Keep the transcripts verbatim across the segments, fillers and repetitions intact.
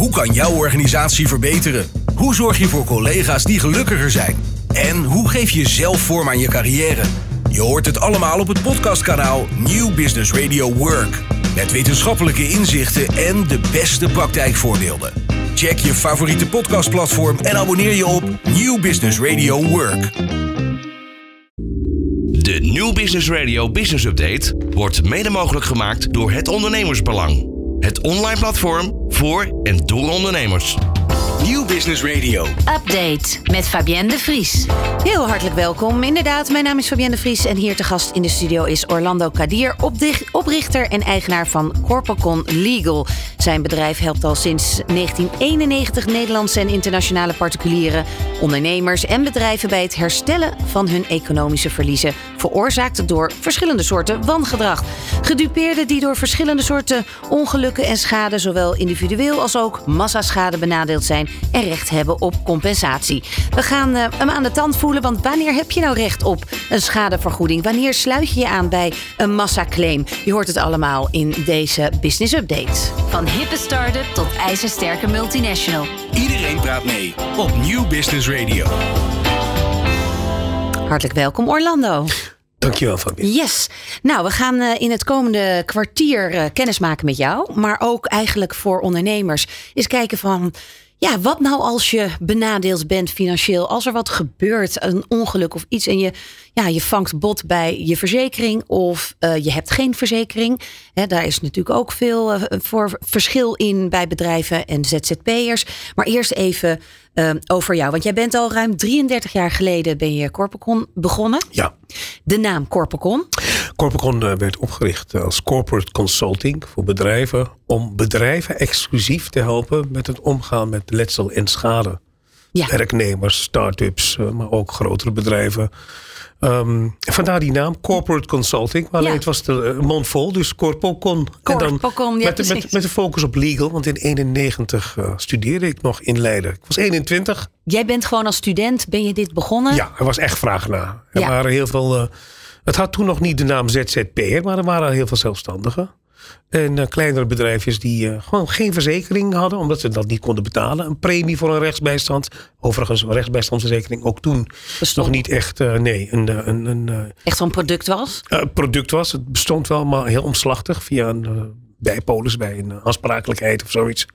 Hoe kan jouw organisatie verbeteren? Hoe zorg je voor collega's die gelukkiger zijn? En hoe geef je zelf vorm aan je carrière? Je hoort het allemaal op het podcastkanaal New Business Radio Work. Met wetenschappelijke inzichten en de beste praktijkvoorbeelden. Check je favoriete podcastplatform en abonneer je op New Business Radio Work. De New Business Radio Business Update wordt mede mogelijk gemaakt door Het Ondernemersbelang. Het online platform voor en door ondernemers. New Business Radio Update met Fabienne de Vries. Heel hartelijk welkom. Inderdaad, mijn naam is Fabienne de Vries en hier te gast in de studio is Orlando Kadir, oprichter en eigenaar van Corpocon Legal. Zijn bedrijf helpt al sinds negentien eenennegentig Nederlandse en internationale particulieren, ondernemers en bedrijven bij het herstellen van hun economische verliezen, veroorzaakt door verschillende soorten wangedrag. Gedupeerden die door verschillende soorten ongelukken en schade, zowel individueel als ook massaschade, benadeeld zijn en recht hebben op compensatie. We gaan uh, hem aan de tand voelen, want wanneer heb je nou recht op een schadevergoeding? Wanneer sluit je je aan bij een massaclaim? Je hoort het allemaal in deze Business Update. Van hippe start-up tot ijzersterke multinational. Iedereen praat mee op New Business Radio. Hartelijk welkom, Orlando. Dankjewel, Fabienne. Yes. Nou, we gaan uh, in het komende kwartier uh, kennis maken met jou. Maar ook eigenlijk voor ondernemers eens kijken van, ja, wat nou als je benadeeld bent financieel? Als er wat gebeurt, een ongeluk of iets en je, ja, je vangt bot bij je verzekering of uh, je hebt geen verzekering. Hè, daar is natuurlijk ook veel uh, voor verschil in bij bedrijven en Z Z P'ers. Maar eerst even uh, over jou. Want jij bent al ruim drieëndertig jaar geleden ben je Corpocon begonnen. Ja. De naam Corpocon? Corpocon uh, werd opgericht als corporate consulting voor bedrijven, om bedrijven exclusief te helpen met het omgaan met letsel en schade. Ja. Werknemers, start-ups, uh, maar ook grotere bedrijven. Um, vandaar die naam, corporate consulting. Maar ja. Het was de uh, mond vol, dus Corpocon. Corpocon, en dan ja, met, met, met de focus op legal, want in eenennegentig uh, studeerde ik nog in Leiden. Ik was eenentwintig. Jij bent gewoon als student, ben je dit begonnen? Ja, er was echt vraag naar. Er ja. waren heel veel. Uh, het had toen nog niet de naam Z Z P'er, maar er waren heel veel zelfstandigen. En uh, kleinere bedrijfjes die uh, gewoon geen verzekering hadden, omdat ze dat niet konden betalen. Een premie voor een rechtsbijstand. Overigens, een rechtsbijstandsverzekering ook toen bestond nog niet echt, uh, nee, een, een, een, een echt zo'n product was? Uh, product was. Het bestond wel, maar heel omslachtig via een uh, bijpolis bij een uh, aansprakelijkheid of zoiets.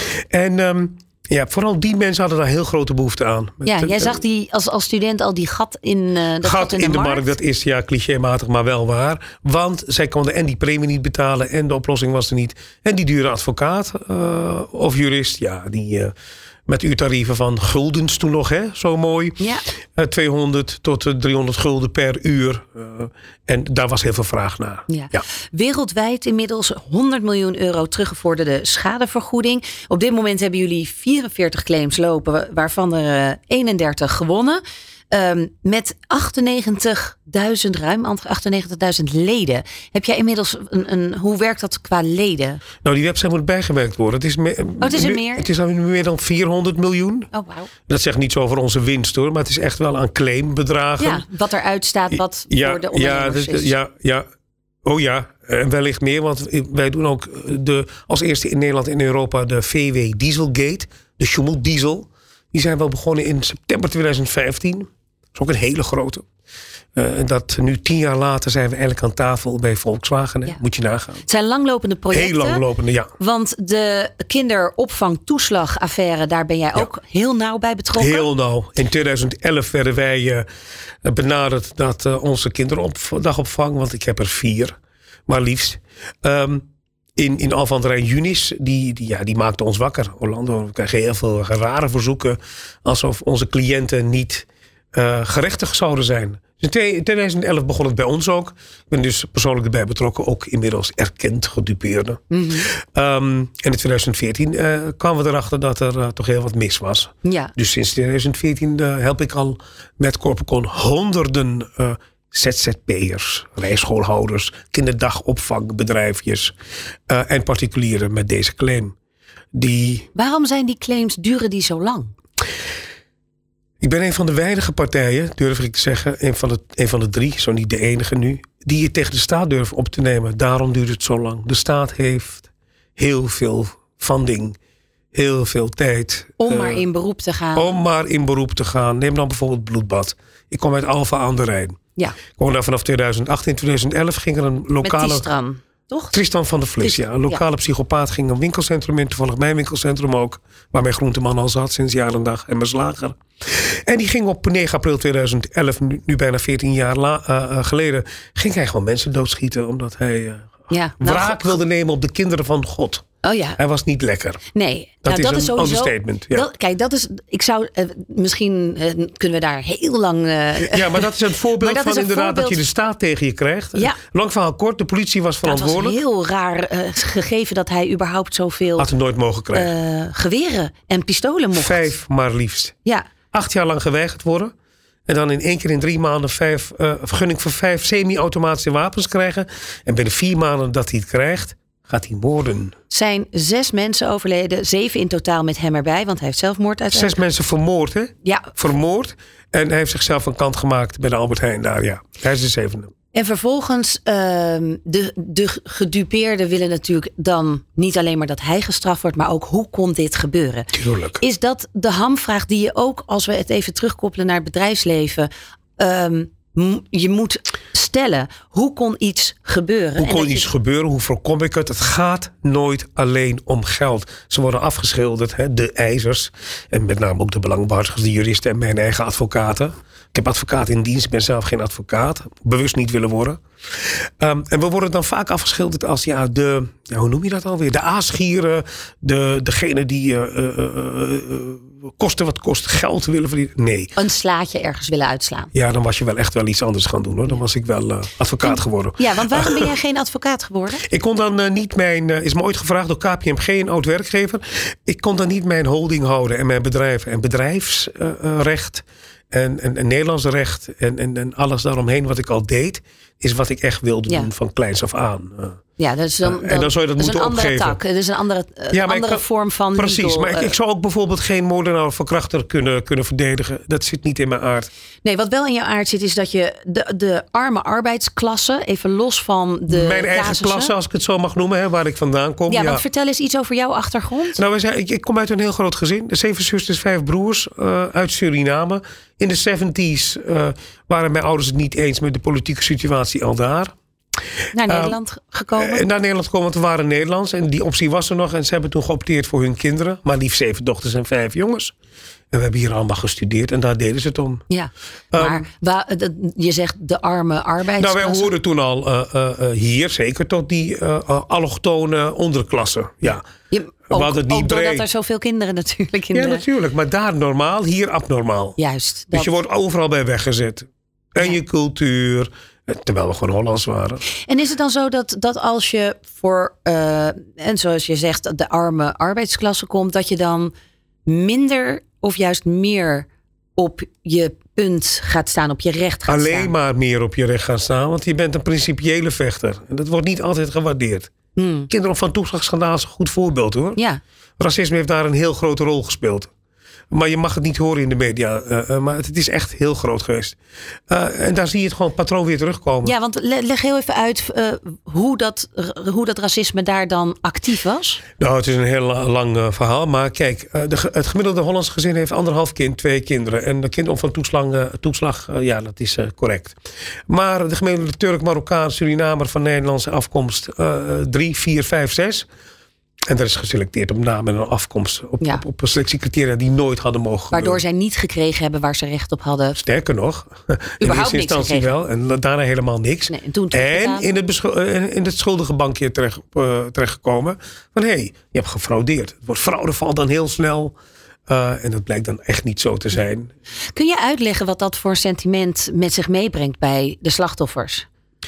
En um, ja, vooral die mensen hadden daar heel grote behoefte aan. Ja, jij zag die als, als student al die gat in, uh, dat gat gat in, in de, de markt. markt. Dat is ja clichématig, maar wel waar. Want zij konden en die premie niet betalen en de oplossing was er niet. En die dure advocaat uh, of jurist, ja, die uh, met uurtarieven van guldens toen nog, hè, zo mooi. Ja. Uh, tweehonderd tot driehonderd gulden per uur. Uh, en daar was heel veel vraag naar. Ja. Ja. Wereldwijd inmiddels honderd miljoen euro teruggevorderde schadevergoeding. Op dit moment hebben jullie vierenveertig claims lopen, waarvan er uh, eenendertig gewonnen. Um, met achtennegentigduizend, ruim achtennegentigduizend leden. Heb jij inmiddels een, een. Hoe werkt dat qua leden? Nou, die website moet bijgewerkt worden. Het is, me, oh, het is er meer? Het is al meer dan vierhonderd miljoen. Oh, wauw. Dat zegt niets over onze winst hoor, maar het is echt wel aan claimbedragen. Ja, wat eruit staat, wat ja, voor de ondernemers ja, is. Ja, ja. Oh ja, en wellicht meer, want wij doen ook de, als eerste in Nederland en Europa de V W Dieselgate, de Schumel Diesel. Die zijn wel begonnen in september tweeduizend vijftien. Dat is ook een hele grote. Uh, en dat nu tien jaar later zijn we eigenlijk aan tafel bij Volkswagen. Ja. Moet je nagaan. Het zijn langlopende projecten. Heel langlopende, ja. Want de kinderopvangtoeslagaffaire, daar ben jij ja. ook heel nauw bij betrokken. Heel nauw. In tweeduizend elf werden wij uh, benaderd dat uh, onze kinderdagopvang, want ik heb er vier, maar liefst. Um, In, in Al van der Rijn Junis, die, die, ja, die maakte ons wakker. Orlando, we krijgen heel veel rare verzoeken. Alsof onze cliënten niet uh, gerechtigd zouden zijn. Dus in tweeduizend elf begon het bij ons ook. Ik ben dus persoonlijk erbij betrokken. Ook inmiddels erkend gedupeerde. Mm-hmm. Um, en in tweeduizend veertien uh, kwamen we erachter dat er uh, toch heel wat mis was. Ja. Dus sinds tweeduizend veertien uh, help ik al met Corpocon honderden uh, Z Z P'ers, rijschoolhouders, kinderdagopvangbedrijfjes uh, en particulieren met deze claim. Die... Waarom zijn die claims, duren die zo lang? Ik ben een van de weinige partijen, durf ik te zeggen, een van de, een van de drie, zo niet de enige nu, die het tegen de staat durven op te nemen. Daarom duurt het zo lang. De staat heeft heel veel funding heel veel tijd. Om uh, maar in beroep te gaan. Om maar in beroep te gaan. Neem dan bijvoorbeeld bloedbad. Ik kom uit Alphen aan de Rijn. Ja. Ik woon daar vanaf tweeduizend acht. In tweeduizend elf ging er een lokale... Met Tristan, toch? Tristan van der Vlis, Tristan, ja. Een lokale ja. psychopaat ging een winkelcentrum in. Toevallig mijn winkelcentrum ook. Waar mijn groenteman al zat sinds jaar en dag. En mijn slager. En die ging op negen april tweeduizend elf, nu, nu bijna veertien jaar la, uh, geleden... ging hij gewoon mensen doodschieten. Omdat hij uh, ja, nou, wraak God, wilde nemen op de kinderen van God. Oh ja. Hij was niet lekker. Nee, dat, nou, is dat een is sowieso, understatement. Ja. Dat, kijk, dat is. Ik zou. Uh, misschien uh, kunnen we daar heel lang. Uh, ja, maar dat is een voorbeeld dat van een inderdaad voorbeeld... dat je de staat tegen je krijgt. Ja. Lang verhaal kort, de politie was verantwoordelijk. Het was heel raar uh, gegeven dat hij überhaupt zoveel. Had hij nooit mogen krijgen. Uh, geweren en pistolen mocht. Vijf maar liefst. Ja. Acht jaar lang geweigerd worden. En dan in één keer in drie maanden vijf, uh, vergunning voor vijf semi-automatische wapens krijgen. En binnen vier maanden dat hij het krijgt, gaat hij moorden. Zijn zes mensen overleden, zeven in totaal met hem erbij, want hij heeft zelfmoord uiteindelijk. Zes mensen vermoord, hè? Ja. Vermoord. En hij heeft zichzelf een kant gemaakt bij de Albert Heijn daar, ja. Hij is de zevende. En vervolgens, uh, de, de gedupeerden willen natuurlijk dan niet alleen maar dat hij gestraft wordt, maar ook hoe kon dit gebeuren? Tuurlijk. Is dat de hamvraag die je ook, als we het even terugkoppelen naar het bedrijfsleven, um, je moet stellen. Hoe kon iets gebeuren? Hoe kon en iets je... gebeuren? Hoe voorkom ik het? Het gaat nooit alleen om geld. Ze worden afgeschilderd, hè, de eisers. En met name ook de belangbehartigers, de juristen en mijn eigen advocaten. Ik heb advocaat in dienst, ik ben zelf geen advocaat. Bewust niet willen worden. Um, en we worden dan vaak afgeschilderd als ja, de, ja, hoe noem je dat alweer? De aasgieren, de, degene die uh, uh, uh, uh, kosten wat kost geld willen verdienen. Nee. Een slaatje ergens willen uitslaan. Ja, dan was je wel echt wel iets anders gaan doen, hoor. Dan was ik wel uh, advocaat en, geworden. Ja, want waarom ben jij geen advocaat geworden? Ik kon dan uh, niet mijn, uh, is me ooit gevraagd door K P M G, een oud werkgever. Ik kon dan niet mijn holding houden en mijn bedrijf en bedrijfsrecht. Uh, En, en, en Nederlands recht en, en, en alles daaromheen wat ik al deed, is wat ik echt wilde doen ja. van kleins af aan. Uh, ja, dat is dan, uh, en dan zou je dat, dat moeten opgeven. Dat is een andere tak. Dat is een andere, uh, ja, andere kan, vorm van precies, legal. Precies, maar uh, ik, ik zou ook bijvoorbeeld geen moordenaar of verkrachter kunnen, kunnen verdedigen. Dat zit niet in mijn aard. Nee, wat wel in jouw aard zit is dat je de, de arme arbeidsklasse, even los van de Mijn eigen casussen, klasse, als ik het zo mag noemen, hè, waar ik vandaan kom. Ja, ja. want vertel eens iets over jouw achtergrond. Nou, wij zijn, ik, ik kom uit een heel groot gezin. De zeven zusters, vijf broers uh, uit Suriname. In de zeventies uh, waren mijn ouders het niet eens met de politieke situatie al daar. Naar Nederland uh, gekomen? Uh, naar Nederland gekomen, want we waren Nederlands. En die optie was er nog. En ze hebben toen geopteerd voor hun kinderen. Maar liefst zeven dochters en vijf jongens. En we hebben hier allemaal gestudeerd. En daar deden ze het om. Ja, maar um, waar, je zegt de arme arbeidsklasse. Nou, wij hoorden toen al uh, uh, uh, hier zeker tot die uh, uh, allochtone onderklasse. Ja. Je, ook, ook doordat er zoveel kinderen natuurlijk in Ja, de... natuurlijk. Maar daar normaal, hier abnormaal. Juist. Dat... Dus je wordt overal bij weggezet. En ja. je cultuur... Terwijl we gewoon Hollands waren. En is het dan zo dat, dat als je voor, uh, en zoals je zegt, de arme arbeidsklasse komt, dat je dan minder of juist meer op je punt gaat staan, op je recht gaat Alleen staan? Alleen maar meer op je recht gaan staan, want je bent een principiële vechter. En dat wordt niet altijd gewaardeerd. Hmm. Kinderopvangtoeslagschandaal is een goed voorbeeld, hoor. Ja. Racisme heeft daar een heel grote rol gespeeld. Maar je mag het niet horen in de media. Uh, uh, maar het is echt heel groot geweest. Uh, en daar zie je het gewoon patroon weer terugkomen. Ja, want leg heel even uit uh, hoe, dat, hoe dat racisme daar dan actief was. Nou, het is een heel lang uh, verhaal. Maar kijk, uh, de, het gemiddelde Hollands gezin heeft anderhalf kind, twee kinderen. En de kinderopvangtoeslag, uh, toeslag, uh, ja, dat is uh, correct. Maar de gemiddelde Turk, Marokkaan, Surinamer van Nederlandse afkomst, uh, drie, vier, vijf, zes... En er is geselecteerd op naam en een afkomst. Op, ja. op, op selectiecriteria die nooit hadden mogen Waardoor gebeuren. zij niet gekregen hebben waar ze recht op hadden. Sterker nog. In eerste instantie wel. En daarna helemaal niks. Nee, en toen en in het, beschu- in het schuldige bankje terecht, uh, terechtgekomen. Van hé, hey, je hebt gefraudeerd. Het woord fraude valt dan heel snel. Uh, en dat blijkt dan echt niet zo te zijn. Kun je uitleggen wat dat voor sentiment met zich meebrengt bij de slachtoffers?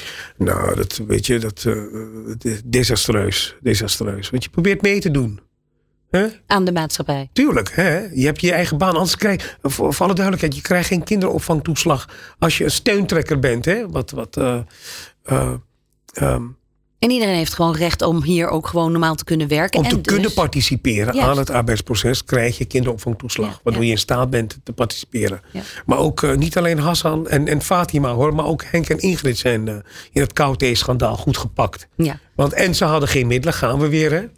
Nou, dat weet je, dat uh, desastreus, desastreus. Want je probeert mee te doen. He? Aan de maatschappij. Tuurlijk, hè? Je hebt je eigen baan. Anders krijg je, voor, voor alle duidelijkheid, je krijgt geen kinderopvangtoeslag als je een steuntrekker bent. Hè? Wat, wat, uh, uh, um, en iedereen heeft gewoon recht om hier ook gewoon normaal te kunnen werken. Om en te dus... kunnen participeren Juist. aan het arbeidsproces krijg je kinderopvangtoeslag. Ja, waardoor ja. je in staat bent te participeren. Ja. Maar ook uh, niet alleen Hassan en, en Fatima hoor. Maar ook Henk en Ingrid zijn uh, in het Kouté-schandaal goed gepakt. Ja. Want en ze hadden geen middelen, gaan we weer hè.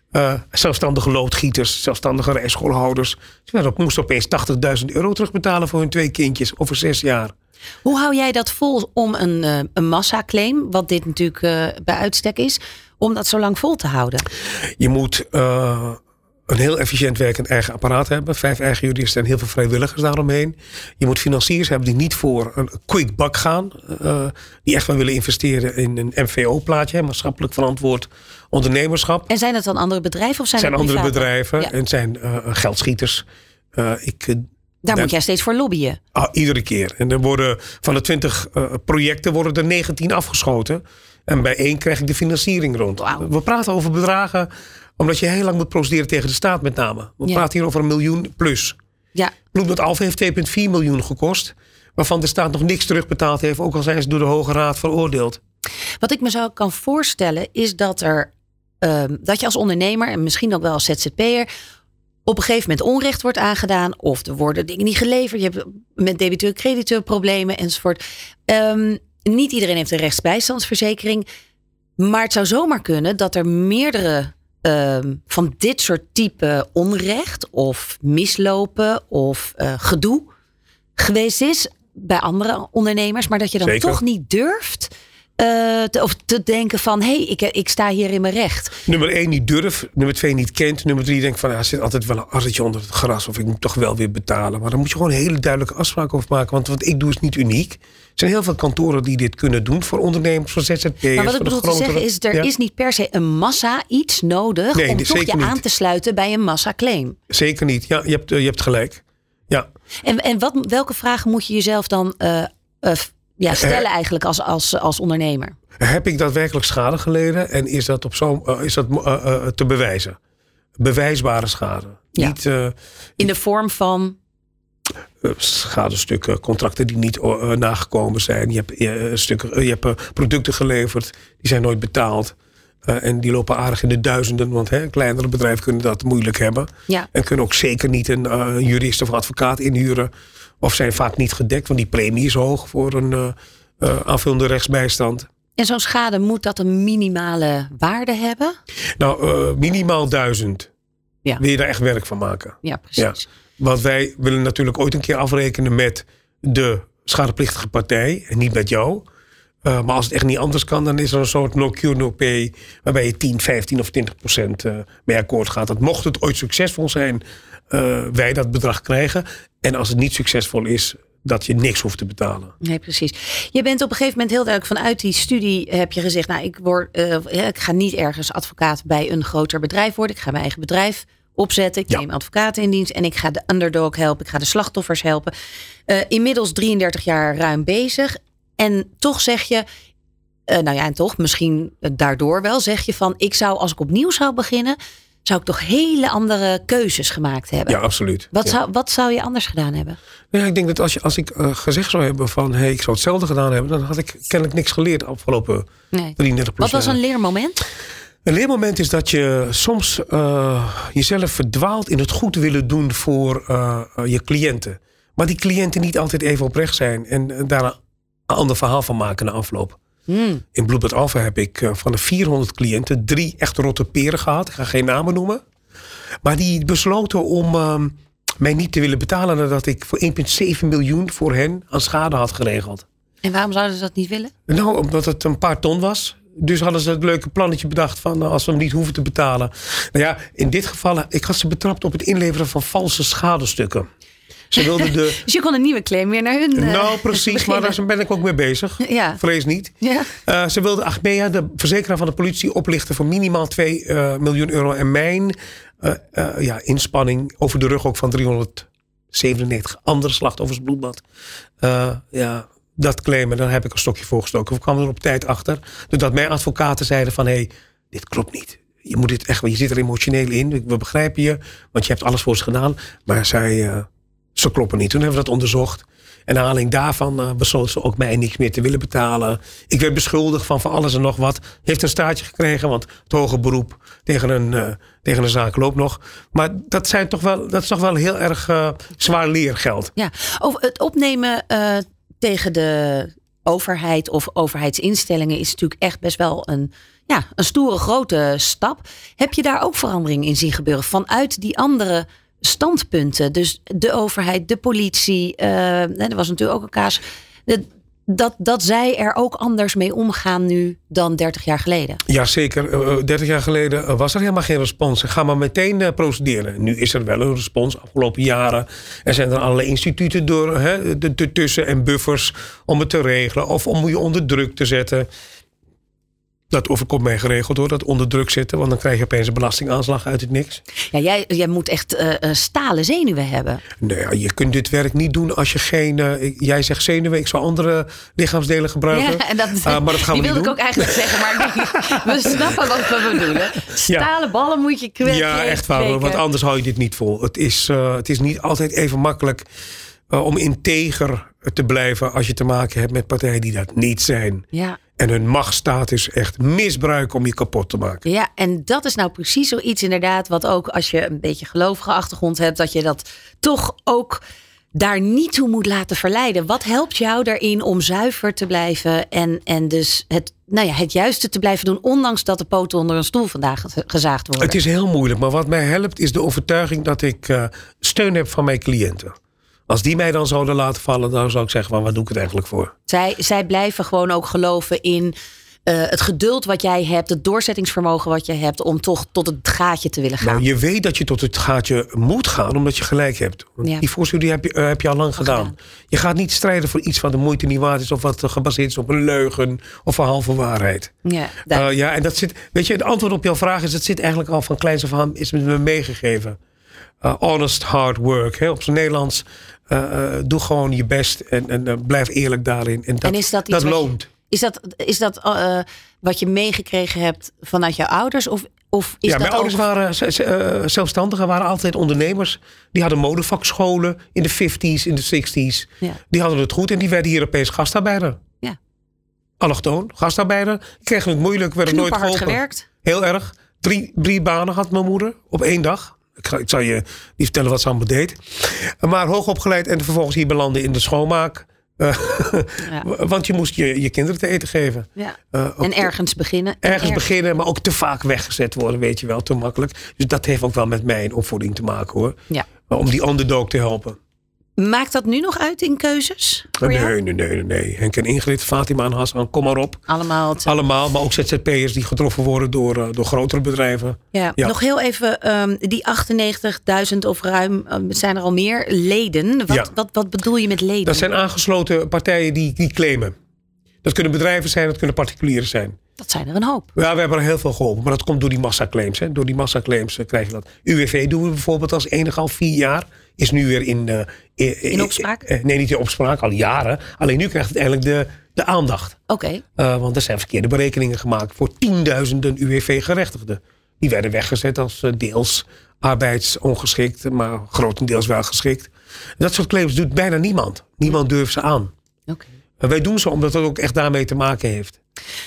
Uh, zelfstandige loodgieters, zelfstandige rijschoolhouders. Ze moesten opeens tachtigduizend euro terugbetalen voor hun twee kindjes over zes jaar. Hoe hou jij dat vol om een, uh, een massaclaim, wat dit natuurlijk uh, bij uitstek is, om dat zo lang vol te houden? Je moet uh, een heel efficiënt werkend eigen apparaat hebben. Vijf eigen juristen en heel veel vrijwilligers daaromheen. Je moet financiers hebben die niet voor een quick buck gaan. Uh, die echt wel willen investeren in een M V O-plaatje. Maatschappelijk verantwoord ondernemerschap. En zijn het dan andere bedrijven? Of zijn, zijn het andere private? bedrijven Ja. en zijn uh, geldschieters. Uh, ik... Uh, Daar dat, moet jij steeds voor lobbyen. Ah, iedere keer. En er worden van de twintig uh, projecten worden er negentien afgeschoten. En bij één krijg ik de financiering rond. Wow. We praten over bedragen omdat je heel lang moet procederen tegen de staat met name. We Ja. praten hier over een miljoen plus. Ja. Bloedbad Alphen heeft twee komma vier miljoen gekost. Waarvan de staat nog niks terugbetaald heeft. Ook al zijn ze door de Hoge Raad veroordeeld. Wat ik me zo kan voorstellen is dat er uh, dat je als ondernemer en misschien ook wel als Z Z P'er op een gegeven moment onrecht wordt aangedaan. Of er worden dingen niet geleverd. Je hebt met debiteur-crediteur problemen enzovoort. Um, niet iedereen heeft een rechtsbijstandsverzekering. Maar het zou zomaar kunnen dat er meerdere um, van dit soort type onrecht of mislopen of uh, gedoe geweest is bij andere ondernemers. Maar dat je dan Zeker. toch niet durft Uh, te, of te denken van, hé, hey, ik, ik sta hier in mijn recht. Nummer één niet durf. Nummer twee niet kent. Nummer drie denkt van, ja, er zit altijd wel een arretje onder het gras. Of ik moet toch wel weer betalen. Maar dan moet je gewoon een hele duidelijke afspraak over maken. Want wat ik doe is niet uniek. Er zijn heel veel kantoren die dit kunnen doen. Voor ondernemers, voor Z Z P'ers. Maar wat ik bedoel te zeggen is, er ja. is niet per se een massa iets nodig Nee, om nee, toch je zeker aan niet. te sluiten bij een massaclaim. Zeker niet. Ja, je hebt, uh, je hebt gelijk. Ja. En, en wat, welke vragen moet je jezelf dan uh, uh, ja, stellen eigenlijk als, als, als ondernemer? Heb ik daadwerkelijk schade geleden? En is dat, op zo, uh, is dat uh, uh, te bewijzen? Bewijsbare schade. Ja. Niet uh, in de vorm van uh, schadestukken, contracten die niet uh, nagekomen zijn. Je hebt, uh, stukken, uh, je hebt uh, producten geleverd, die zijn nooit betaald. Uh, en die lopen aardig in de duizenden. Want hè, kleinere bedrijven kunnen dat moeilijk hebben. Ja. En kunnen ook zeker niet een uh, jurist of advocaat inhuren. Of zijn vaak niet gedekt, want die premie is hoog voor een uh, uh, aanvullende rechtsbijstand. En zo'n schade, moet dat een minimale waarde hebben? Nou, uh, minimaal duizend. Ja. Wil je daar echt werk van maken? Ja, precies. Ja. Want wij willen natuurlijk ooit een keer afrekenen met de schadeplichtige partij. En niet met jou. Uh, maar als het echt niet anders kan, dan is er een soort no cure no pay. Waarbij je tien, vijftien of twintig procent uh, mee akkoord gaat. Dat mocht het ooit succesvol zijn, uh, wij dat bedrag krijgen. En als het niet succesvol is, dat je niks hoeft te betalen. Nee, precies. Je bent op een gegeven moment heel duidelijk vanuit die studie heb je gezegd, nou, ik word, uh, ik ga niet ergens advocaat bij een groter bedrijf worden. Ik ga mijn eigen bedrijf opzetten. Ik Ja. neem advocaten in dienst en ik ga de underdog helpen. Ik ga de slachtoffers helpen. Uh, inmiddels drieëndertig jaar ruim bezig. En toch zeg je, uh, nou ja, en toch, misschien daardoor wel, zeg je van, ik zou, als ik opnieuw zou beginnen, zou ik toch hele andere keuzes gemaakt hebben. Ja, absoluut. Wat, ja. zou, wat zou je anders gedaan hebben? Ja, ik denk dat als, je, als ik uh, gezegd zou hebben van, hey, ik zou hetzelfde gedaan hebben, dan had ik kennelijk niks geleerd de afgelopen Nee. drieëndertig plus Wat was jaar. een leermoment? Een leermoment is dat je soms uh, jezelf verdwaalt in het goed willen doen voor uh, uh, je cliënten. Maar die cliënten niet altijd even oprecht zijn en uh, daar een ander verhaal van maken na afloop. Hmm. In Bloedbad Alphen heb ik uh, van de vierhonderd cliënten drie echt rotte peren gehad. Ik ga geen namen noemen. Maar die besloten om uh, mij niet te willen betalen nadat ik voor één komma zeven miljoen voor hen aan schade had geregeld. En waarom zouden ze dat niet willen? Nou, omdat het een paar ton was. Dus hadden ze het leuke plannetje bedacht van uh, als we hem niet hoeven te betalen. Nou ja, in dit geval, ik had ze betrapt op het inleveren van valse schadestukken. Ze wilden de... Dus je kon een nieuwe claim weer naar hun uh, Nou, precies, beginnen. maar daar ben ik ook mee bezig. Ja. Vrees niet. Ja. Uh, ze wilden Achmea, de verzekeraar van de politie, oplichten voor minimaal twee uh, miljoen euro. En mijn uh, uh, ja, inspanning over de rug ook van driehonderdzevenennegentig andere slachtoffers bloedbad. Uh, ja, dat claimen, daar heb ik een stokje voor gestoken. We kwamen er op tijd achter. Doordat mijn advocaten zeiden van, hé, hey, dit klopt niet. Je moet dit echt, je zit er emotioneel in. We begrijpen je, want je hebt alles voor ze gedaan. Maar zij, uh, ze kloppen niet. Toen hebben we dat onderzocht. En naar aanleiding daarvan uh, besloten ze ook mij niks meer te willen betalen. Ik werd beschuldigd van van alles en nog wat. Heeft een staartje gekregen, want het hoger beroep tegen een, uh, tegen een zaak loopt nog. Maar dat, zijn toch wel, dat is toch wel heel erg uh, zwaar leergeld. Ja, over het opnemen uh, tegen de overheid of overheidsinstellingen is natuurlijk echt best wel een, ja, een stoere grote stap. Heb je daar ook verandering in zien gebeuren vanuit die andere standpunten? Dus de overheid, de politie, uh, er was natuurlijk ook een kaas. De, Dat, dat zij er ook anders mee omgaan nu dan dertig jaar geleden. Jazeker. Uh, dertig jaar geleden was er helemaal geen respons. Ga maar meteen uh, procederen. Nu is er wel een respons. Afgelopen jaren. Er zijn er allerlei instituten door, hè, ertussen en buffers om het te regelen. Of om je onder druk te zetten. Dat overkomt mij geregeld hoor, dat onder druk zitten. Want dan krijg je opeens een belastingaanslag uit het niks. Ja, jij, jij moet echt uh, stalen zenuwen hebben. Nou ja, je kunt dit werk niet doen als je geen... Uh, jij zegt zenuwen, ik zou andere lichaamsdelen gebruiken. Ja, en dat, uh, maar dat gaan die we niet wilde doen. ik ook eigenlijk zeggen, maar we snappen wat we bedoelen. Stalen ja. ballen moet je kweken. Ja, echt waar hoor, want anders hou je dit niet vol. Het is, uh, het is niet altijd even makkelijk uh, om integer te blijven als je te maken hebt met partijen die dat niet zijn. Ja. En hun machtsstatus echt misbruiken om je kapot te maken. Ja, en dat is nou precies zoiets inderdaad, wat ook als je een beetje gelovige achtergrond hebt, dat je dat toch ook daar niet toe moet laten verleiden. Wat helpt jou daarin om zuiver te blijven en, en dus het, nou ja, het juiste te blijven doen, ondanks dat de poten onder een stoel vandaag gezaagd worden? Het is heel moeilijk, maar wat mij helpt is de overtuiging dat ik uh, steun heb van mijn cliënten. Als die mij dan zouden laten vallen, dan zou ik zeggen, van, wat doe ik het eigenlijk voor? Zij, zij blijven gewoon ook geloven in uh, het geduld wat jij hebt, het doorzettingsvermogen wat je hebt, om toch tot het gaatje te willen gaan. Nou, je weet dat je tot het gaatje moet gaan, omdat je gelijk hebt. Ja. Die voorstudie heb je, uh, heb je al lang gedaan. gedaan. Je gaat niet strijden voor iets wat de moeite niet waard is, of wat gebaseerd is op een leugen of een halve waarheid. Ja, uh, ja, en dat zit, weet je, het antwoord op jouw vraag is, dat zit eigenlijk al van kleins af aan, is met me meegegeven. Uh, honest hard work, hè, op zijn Nederlands. Uh, uh, doe gewoon je best en, en uh, blijf eerlijk daarin. En dat, en is dat, dat loont. Je, is dat, is dat uh, wat je meegekregen hebt vanuit jouw ouders? Of, of is ja, dat mijn ouders ook... waren uh, zelfstandigen, waren altijd ondernemers. Die hadden modevakscholen in de vijftiger, in de zestigers. Ja. Die hadden het goed en die werden hier opeens gastarbeider. Ja. Allochtoon, gastarbeider. Die kregen het moeilijk, werden nooit geholpen. Hard gewerkt. Heel erg. Drie, drie banen had mijn moeder op één dag. Ik, ga, ik zal je niet vertellen wat ze allemaal deed. Maar hoogopgeleid en vervolgens hier belanden in de schoonmaak. Uh, ja. Want je moest je, je kinderen te eten geven. Ja. Uh, en ergens beginnen. Ergens ergens. beginnen, maar ook te vaak weggezet worden, weet je wel, te makkelijk. Dus dat heeft ook wel met mijn opvoeding te maken hoor. Ja. Uh, om die underdog te helpen. Maakt dat nu nog uit in keuzes? Voor nee, jou? nee, nee, nee, nee. Henk en Ingrid, Fatima en Hassan, kom maar op. Allemaal hetzelfde. Allemaal, maar ook Z Z P'ers die getroffen worden door, uh, door grotere bedrijven. Ja, ja. Nog heel even, um, die achtennegentigduizend of ruim, um, zijn er al meer leden. Wat, ja. wat, wat bedoel je met leden? Dat zijn aangesloten partijen die, die claimen. Dat kunnen bedrijven zijn, dat kunnen particulieren zijn. Dat zijn er een hoop. Ja, we hebben er heel veel geholpen. Maar dat komt door die massaclaims. Hè. Door die massaclaims uh, krijg je dat. U W V doen we bijvoorbeeld als enige al vier jaar. Is nu weer in... Uh, in, in opspraak? Uh, nee, niet in opspraak, al jaren. Alleen nu krijgt het eigenlijk de, de aandacht. Oké. Okay. Uh, want er zijn verkeerde berekeningen gemaakt voor tienduizenden U W V-gerechtigden. Die werden weggezet als uh, deels arbeidsongeschikt, maar grotendeels wel geschikt. Dat soort claims doet bijna niemand. Niemand durft ze aan. Oké. Okay. Uh, wij doen ze omdat het ook echt daarmee te maken heeft.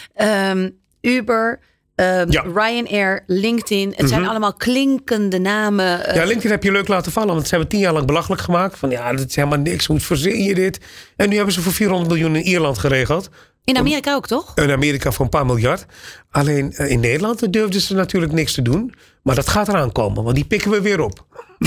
Um, Uber... Um, ja. Ryanair, LinkedIn. Het mm-hmm. zijn allemaal klinkende namen. Uh... Ja, LinkedIn heb je leuk laten vallen. Want dat hebben we tien jaar lang belachelijk gemaakt. Van ja, dat is helemaal niks. Hoe verzin je dit? En nu hebben ze voor vierhonderd miljoen in Ierland geregeld. In Amerika ook, toch? In Amerika voor een paar miljard. Alleen uh, in Nederland durfden ze natuurlijk niks te doen. Maar dat gaat eraan komen. Want die pikken we weer op.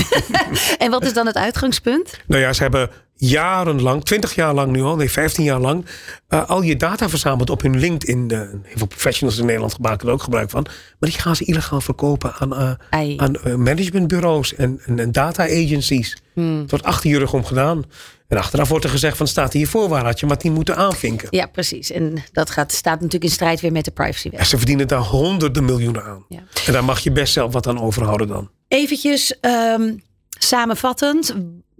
En wat is dan het uitgangspunt? Nou ja, ze hebben jarenlang, twintig jaar lang nu al, nee vijftien jaar lang, uh, al je data verzameld op hun LinkedIn. Uh, heel veel professionals in Nederland maken er ook gebruik van. Maar die gaan ze illegaal verkopen aan, uh, aan uh, managementbureaus en, en, en data agencies. Hmm. Het wordt achter je rug om gedaan. En achteraf wordt er gezegd van staat hier voorwaar, had je maar die moeten aanvinken. Ja, precies. En dat gaat, staat natuurlijk in strijd weer met de privacywet. Ja, ze verdienen daar honderden miljoenen aan. Ja. En daar mag je best zelf wat aan overhouden dan. Eventjes um, samenvattend.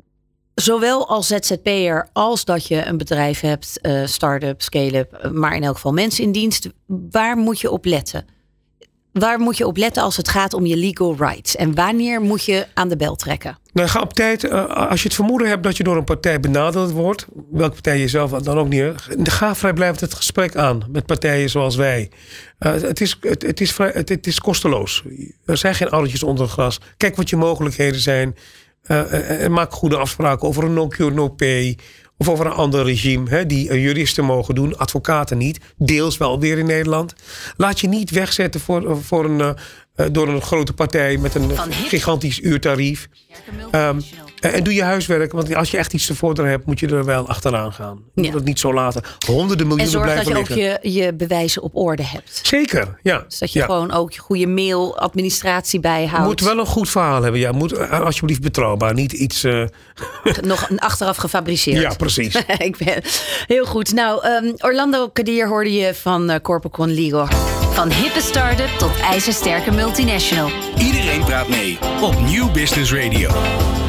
Zowel als Z Z P'er als dat je een bedrijf hebt, uh, start-up, scale-up, maar in elk geval mensen in dienst. Waar moet je op letten? Waar moet je op letten als het gaat om je legal rights? En wanneer moet je aan de bel trekken? Nou, ga op tijd. Uh, als je het vermoeden hebt dat je door een partij benadeeld wordt, welke partij je zelf dan ook niet, ga vrijblijvend het gesprek aan met partijen zoals wij. Uh, het, is, het, het, is vrij, het, het is kosteloos. Er zijn geen oudertjes onder het gras. Kijk wat je mogelijkheden zijn. Uh, en maak goede afspraken over een no cure, no pay. Of over een ander regime, hè, die juristen mogen doen, advocaten niet. Deels wel weer in Nederland. Laat je niet wegzetten voor, voor een, uh, door een grote partij met een gigantisch uurtarief. Um, en doe je huiswerk, want als je echt iets te vorderen hebt, moet je er wel achteraan gaan. Je moet Ja. het niet zo laten. Honderden miljoenen En zorg blijven dat je liggen. ook je, je bewijzen op orde hebt. Zeker, ja. Dus dat je ja. gewoon ook je goede mail-administratie bijhoudt. Je moet wel een goed verhaal hebben. Ja, moet alsjeblieft betrouwbaar. Niet iets... Uh... Nog een achteraf gefabriceerd. Ja, precies. Ik ben heel goed. Nou, um, Orlando Kadir hoorde je van uh, Corpocon Legal. Van hippe start-up tot ijzersterke multinational. Iedereen praat mee op Nieuw Business Radio.